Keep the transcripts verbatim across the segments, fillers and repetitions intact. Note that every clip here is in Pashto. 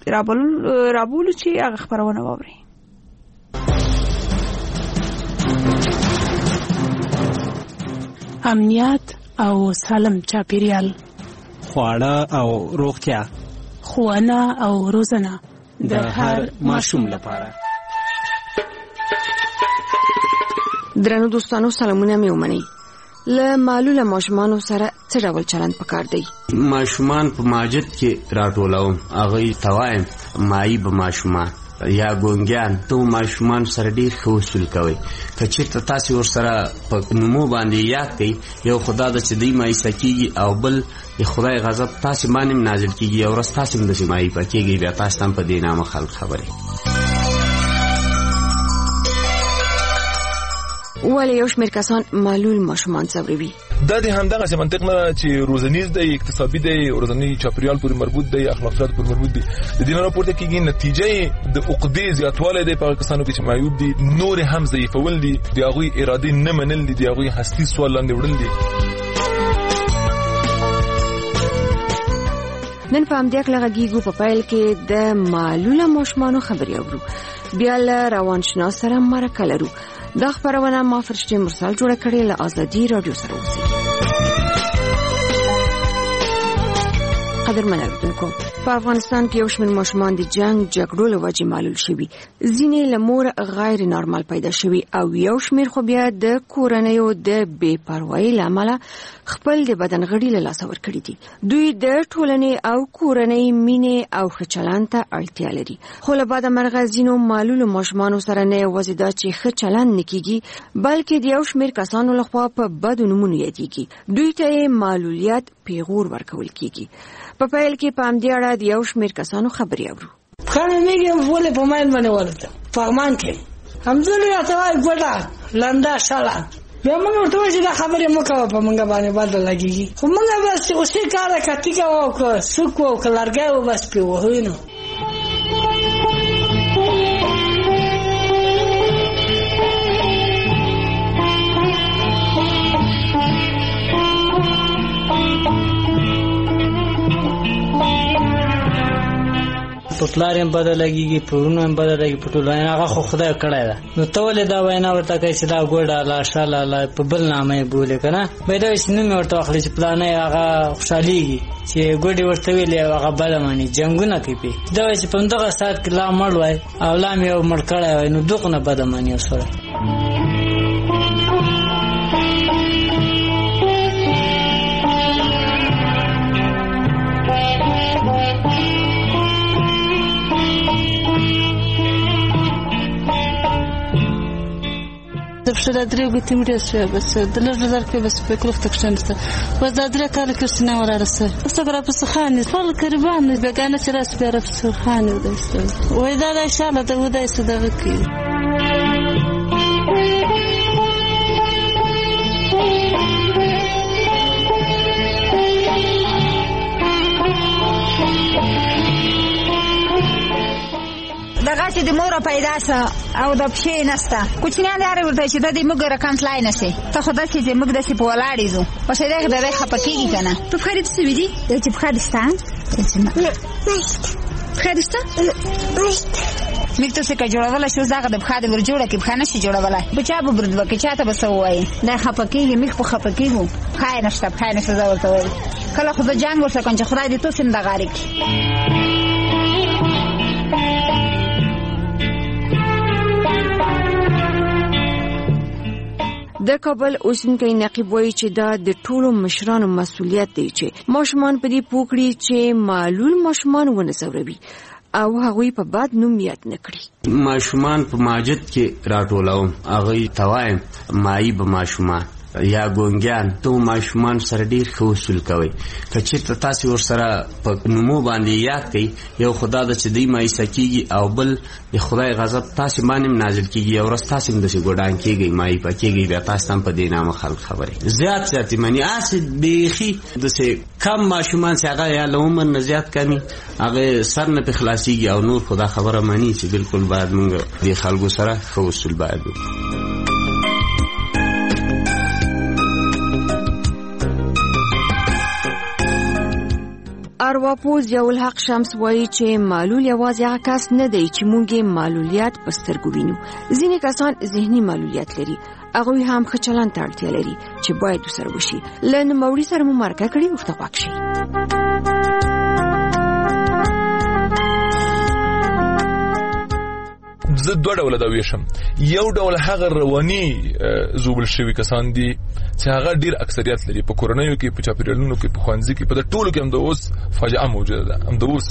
رابولو چې هغه خبرونه واوري. امنیت او سالم چاپیریال، خواړه او روغتیا، ښوونه او روزنه د هر ماشوم لپاره. درنو دوستانو سلامونه مې ومنئ. له معلوله ماشومانو سره څه ډول چلند پکار دی؟ ماشومان په ماجد کې راټولوم، هغوی ته وایم مایي به ماشومان یا ګونګیان، ته ماشومان سره ډېر ښه وصول کوئ. که چېرته تاسې ورسره په نومو باندې یاد کوئ، یو خدا ده چې دوی مایسه کېږي او بل د خدای غضب تاسې باندې هم نازل کېږي، یو ورځ تاسې هم داسې مایپه کېږئ، بیا تاسې ته هم په دې نامه خلک خبرې. ولې یو شمېر کسان معلول ماشومان ځوروي؟ دا د همدغسې منطق نه چې روزنیز دی، اقتصادي دی، روزنی چاپیریال پورې مربوط دی، اخلاقیات پورې مربوط دی، د دې نه راپورته کېږي نتیجه د عقدې زیاتوالی دی په هغه کسانو کې چې معیوب دي، نور هم ضعیفول دي، د هغوی ارادې نه منل دي، د هغوی هستي سوال لاندې وړل دي. نن په همدې هکله غږیږو په پیل کې د معلوله ماشومانو خبرې اورو، بیا له روانشناس سره مرکه لرو. دا خبرونه ما فرشتي مرسل جوړه کړې له آزادي رادیو سره اوسئ. قدرمن اوریدونکو، په افغانستان کې یو شمېر ماشومان د جنگ جګړو له وجې معلول شوي، ځینې له مور غیر نارمل پیدا شوي او یو شمېر خو بیا د کورنیو د بې پروایۍ له امله خپل د بدن غړي له لاسه ورکړي دي. دوی د ټولنې او کورنۍ مینې او ښه چلند ته اړتیا لري، خو له بده مرغه ځینو معلولو ماشومانو سره نه یوازې دا چې ښه چلند نه کېږي، بلکې د یو شمېر کسانو لخوا په بدو نومونو یادېږي. دوی ته یې معلولیت پیغور ورکول کېږي. په پیل کې په همدې اړه د یو شمېر کسانو خبرې اورو. خانه میگم ولې په ماین باندې ولته فرمان کې همزله راته وای ګډه لنده شاله بیا موږ ورته وایو دا خبرې مو کوه په موږ باندې باندې لګيږي، خو موږ بس اوسې کار کتی کوو که سوق او کلارګه او بس په وهینو. په پلاریم بدلېږي، په ورونو هم بدلېږي، په ټولو هغه خو خدای کړی ده. نو ته ولې دا وینا ورته کوي چې دا ګوډه لا شاله لا په بل نامه یې بولې که نه؟ باید دا چې نوم یې ورته واخلي چې پلانه هغه خوشحالېږي چې ګوډې ورته ویلې هغه بده ماني، جنګونه کوي پې. دا وایي چې په همدغه ساعت کې لا مړ وای او لا مې یو مړ کړی وای، نو دغونه بده ماني یو سړی. Zawsze drogę tym rysuje, bez dlaczego zarkę bez pekrów tak często. Bez dlaczego ale Krystyna Wararsa. Sobie po słuchaniu, fal karwany, biegane się raz biorę w słuchaniu. Oj, dalej szala, to udaje się do wyki. دغه چې د مور پیدا سه او د پښې نسته کوچنیان داره ورته چې د دې موږ رقم تلای نشي، ته خو داسې چې موږ داسې په ولاړې ځو په شی دغه د خپه کېږي که نه. په پښه دې څه وي دي چې پښه دې شته پښه دې شته میک ته څه که جوړولی شي اوس دغه د پښه دې ور جوړه کړي، پښه نه شي جوړولی. په چا به برد وکړي، چا ته به څه ووایي دا خپه کېږي، میک په خپه کېږو، پښه یې نشته پښه یې نشته زه ورته وایم. کله خو زه جنګ ورسره کوم چې خدای دې توسې نه دغارې کړي. د کابل اوسنکی نقیب وایي چې دا د ټولو مشرانو مسؤلیت دی چې ماشومان په دې پوه کړي چې معلول ماشومان ونه ځوروي او هغوی په بد نوم یاد نه کړي. ماشومان په ماجد کې راټولوم، هغوی ته وایم مایي به ماشومان یا ګونګیان، ته ماشومان سره ډېر ښه وصول کوئ. که چېرته تاسې ورسره په نومو باندې یاد کوئ، یو خدا ده چې دوی مایسه کېږي او بل د خدای غضب تاسې باندې هم نازل کېږي، یو ورځ تاسې هم داسې ګوډان کېږئ، مایپه کېږئ، بیا تاسې ته هم په دې نامه خلک خبرې. زیات زیات یې مني، هسې بیخي داسې کم ماشومان چې هغه یا له عمر نه زیات کمي، هغه سر نه پې خلاصېږي او نور خو دا خبره مني چې بلکل باید موږ دې خلکو سره ښه وصول باید وکړو. ارواپوز ضیاءالحق شمس وایي چې معلول یوازې هغه کس نه دی چې موږ یې معلولیت په سترګو وینو. ځینې کسان ذهني معلولیت لري، هغوی هم ښه چلند ته اړتیا لري چې باید ورسره وشي. له نوموړي سره مو مرکه کړې، ورته غوږ شئ. زه دوه ډوله دا ویشم. یو ډول هغه رواني زوبل شوي کسان دي چې هغه ډیر اکثریت لري په کورنیو کې، په چاپیریالونو کې، په ښوونځي کې، په ټولو کې هم د اوس فاجعه موجوده ده. هم د اوس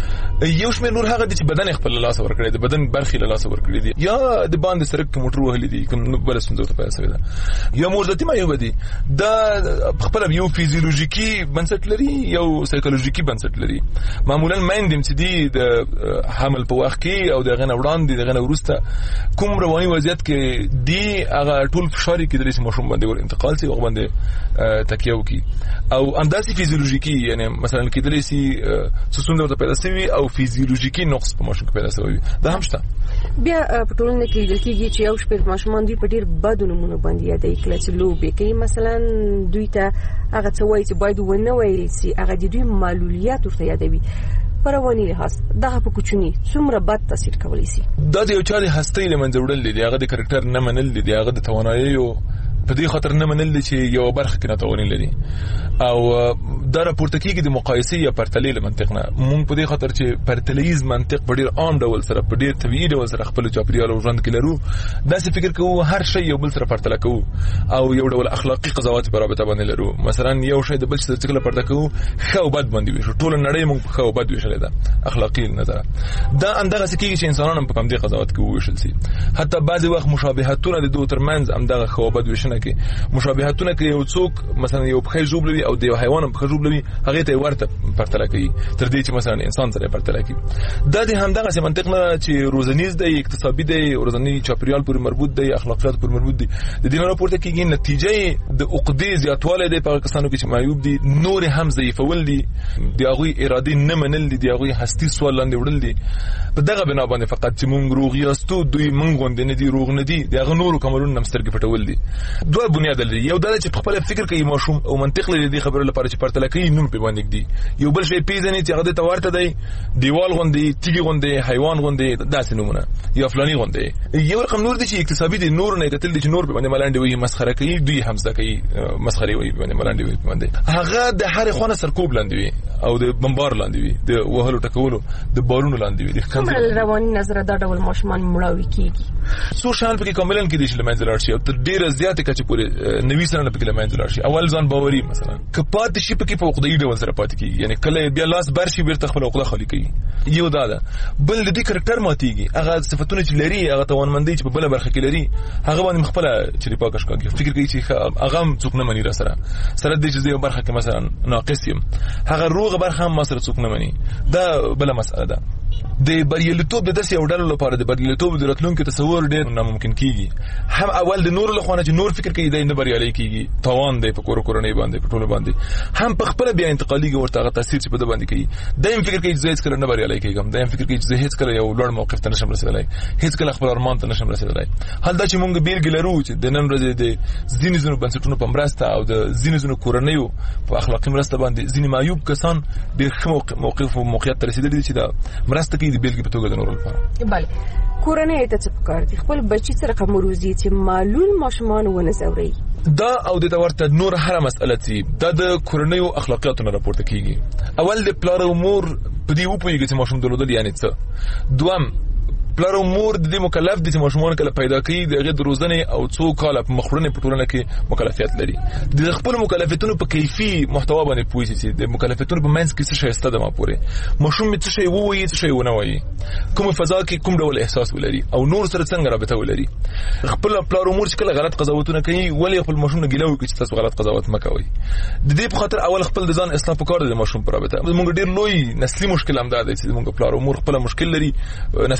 یو شمېر نور هغه دي چې بدن خپل له لاسه ورکړی دی، بدن برخې له لاسه ورکړي دي، یا د باندې سړک کې موټر وهلي دي، کوم بله ستونزه ورته پیدا شوې ده، یا موردتي معیوبه دي. دا خپله یو فیزیولوژیکي بنسټ لري، یو سایکولوژیکي بنسټ لري. معمولا میندې چې دي د حمل په وخت کې او د هغې نه وړاندې د هغې نه وروسته کوم رواني وضعیت کې دي، هغه ټول فشار یې کېدلی شي ماشوم باندې ور انتقال شي، هغه باندې تکیه وکړي. او همداسې فیزیولوژیکي، یعنې مثلا کېدلی شي څه ستونزه ورته پیدا شوي او فیزیولوژیکي نقص په ماشوم کې پیدا شوی، دا هم شته. بیا په ټولنه کې لیدل کېږي چې یو شمېر ماشومان دوی په ډېر بدو نومونو باندې یادوي. کله چې لوبې کوي مثلا دوی ته هغه څه وایي چې باید ونه ویل شي، هغه د دوی معلولیت ورته یادوي. په رواني لحاظ دغه په کوچني څومره بد تاثیر کولی شي. دا د یو چا د هستۍ له منځه وړل دي، هغه د کرکټر نه منل دي، هغه د تواناییو په دې خاطر نه منل دي چې یو برخه کې ناتواني لري. او دا راپورته کېږي د مقایسې یا پرتلې له منطق نه. مونږ په دې خاطر چې پرتلیز منطق په ډېر عام ډول سره، په ډېر طبیعي ډول سره خپل چاپیریال او ژوند کې لرو، داسې فکر کوو هر شی یو بل سره پرتله کوو او یو ډول اخلاقي قضاوت په رابطه باندې لرو. مثلا یو شی د بل څه څخه پرتله کوو، ښه او بد باندې ویشو. ټول نړۍ مونږ په ښه او بد ویشلې ده اخلاقي نظر. دا اندغه څه کېږي چې انسانان هم په کوم دې قضاوت کې وویشل شي. حتی بعضې وخت مشابهتونه د دوی ترمنځ همدغه ښه او بد ویشنه کې مشابهتونه کې یو څوک مثلا یو پښې ژوبلوي او د یو حیوان هم پښې ژوبلوي، هغې ته یې ورته پرتله کوي تر دې چې مثلا انسان سره یې پرتله کوي. دا د همدغسې منطق نه چې روزنیز دی، اقتصابي دی، ورځني چاپیریال پورې مربوط دی، اخلاقیات پورې مربوط دی، د دې نه راپورته کېږي نتیجه د عقدې زیاتوالی دی په هغه کسانو کې چې معیوب دي، نور هم ضعیفول دي، د هغوی ارادې نه منل دي، د هغوی هستي سوال لاندې وړل دي. په دغه بنا باندې فقط چې مونږ روغ یاستو، دوی مونږ غوندې نه دي، روغ نه دي، د هغه نورو کمالونو نه هم سترګې پټول دي. دوه بنیاد لري. یو دا چې خپل فکر کوي ماشوم او منطق لري دې خبره لپاره چې پرتله کوي، نوم په باندې دی. یو بل شی پیژني چې هغه ته ورته دی، دیوال غوندې، تیږي غوندې، حیوان غوندې، داسې نمونه یا فلاني غوندې. یو رقم نور دي چې اقتصادي دي، نور نه کتل دي چې نور په باندې ملاندې وي، مسخره کوي، دوی هم ځکه کوي مسخره وي په باندې ملاندې وي په باندې. هغه د هر خونه سرکوب لاندې وي او د بمبار لاندې وي، د وهلو ټکولو د بارونو لاندې وي. د کومه رواني نظر دا ډول ماشومان مړاوي کیږي. څو شان پکې کاملاً کې دي چې لمنځه لاړ شي او تر ډیره زیاته کچې پورې نوي سره پکې لمنځه لاړ شي. اول ځان باوري مثلا که پاتې شي پکې په عقده‌ای ډول سره پاتې کیږي، یعنی کله بیا لاس بر شي بیرته خپل عقده خالي کوي. یو دا ده. بل د دې کرکټر ماتيږي، هغه صفاتونه چې لري، هغه توانمندۍ چې په بل برخه کې لري، هغه باندې خپل چې پاکش کوي، فکر کوي چې هغه څوک نه مني را سره سره د دې یو برخه کې مثلا ناقص یم، هغه روغ برخه هم ما سره څوک نه مني. دا بل مسأله ده. د بریالیتوب د داسې یو ډول لپاره د بریالیتوب د راتلونکي تصور ډېر ناممکن کیږي. هم اول د نور له خوا چې نور فکر کوي دی نه بریالی کیږي، توان دی په کور کورنۍ باندې، په ټولو باندې، هم په خپل بیا انتقالي ورته هغه تاثیر چې په د باندې کوي. دایم فکر کوي چې هیڅ کله نه بریالی کیږم، دایم فکر کوي چې هیڅ کله یو لوړ موقف ته نشم رسیدلی، هیڅ کله خپل ارمان ته نشم رسیدلی. حال دا چې مونږ بیلګې لرو چې د نن ورځې د ځینې ځینو بنسټونو په مرسته او د ځینې ځینو کورنیو په اخلاقي مرسته باندې ځینې معیوب کسان ډېر ښه موقف او موقعیت ته رسیدلي دي چې دا مرسته کوي د بیلګې په توګه د نورو لپاره. بله کورنۍ ته څه پکار دي خپل بچي سره کوم روزي چې معلول ماشومان ونه زوري. دا او د ورته نور هر مسأله چې دا د کورنیو اخلاقیاتو نه راپورته کیږي. اول د پلار او مور په دې وپوهیږي چې ماشوم درلودل یعنی څه. دوم پلار او مور د دې مکلف دي چې ماشومان کله پیدا کوي د هغې د روزنې او څو کاله په مخوړنې په ټولنه کې مکلفیت لري. د خپل مکلفیتونو په کیفي محتوا باندې پوه شي چې د مکلفیتونو په منځ کې څه شی شته د ما پورې ماشوم څه شی ووایي څه شی ونه وایي، کوم فضا کې کوم ډول احساس ولري او نور سره څنګه رابطه ولري. خپل پلار او مور چې کله غلط قضاوتونه کوي ولې خپل ماشوم نه ګیله وکړي چې تاسو غلط قضاوت مه کوئ. د دې په خاطر اول خپل د ځان اصلاح پکار دی د ماشوم په رابطه. موږ ډېر لوی نسلي مشکل هم دا دی چې موږ پلار او مور خپل مشکل لري نسل ته انتقال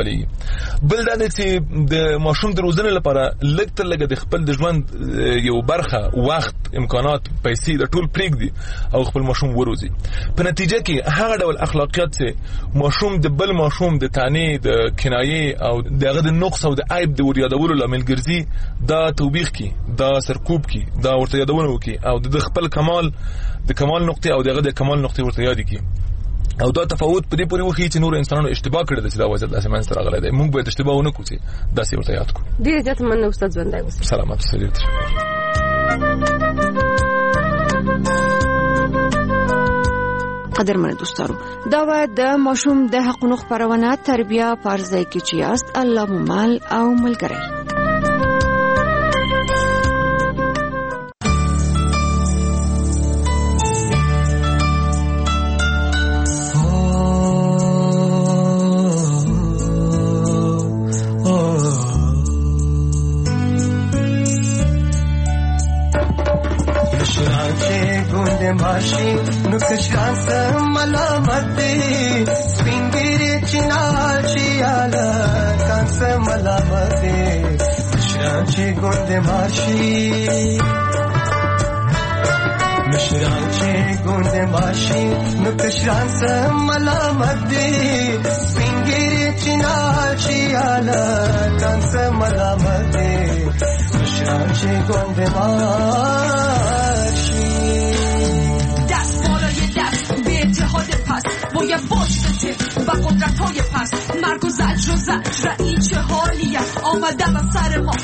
راولي. بل دا چې د ماشوم د روزنې لپاره لږ تر لږه د خپل د ژوند یو برخه وخت امکانات پیسې د ټول پریږدي او خپل ماشوم وروزي. په نتیجه کې هغه ډول اخلاقیات چې ماشوم د بل ماشوم د تانې د کنایې او دغه د نقص او د عیب د وریادولو لامل ګرځي، دا توبیخ کی، دا سرکوب کی، دا ورته یادونه وکي او د خپل کمال د کمال نقطه او دغه د کمال نقطه ورته یاد کی. او دا تفاوت په دې پورې وخی چې نور انسانانو اشتباه کړی د دا وجه د اسمان سره غلې ده. موږ باید اشتباه ونه کوو، دا سی ورته یاد کو. ډیر زیات مننه استاد ژوندای اوسه. سلامات اوسئ. قدرمن دوستانو، دا و د ماشوم د حقوقو خبرونه تربیه پارځای کې چې است الله ممال او ملګری. نکشران سه ملامت دی سپینگیری چنال چیالا کان سه ملامت دی نکشران چه گنده ماشی دست بالای دست به اتحاد پس باید باشته با قدرت های پس مرگ و زجر و زجر این چه حالیه آمدن از سر ما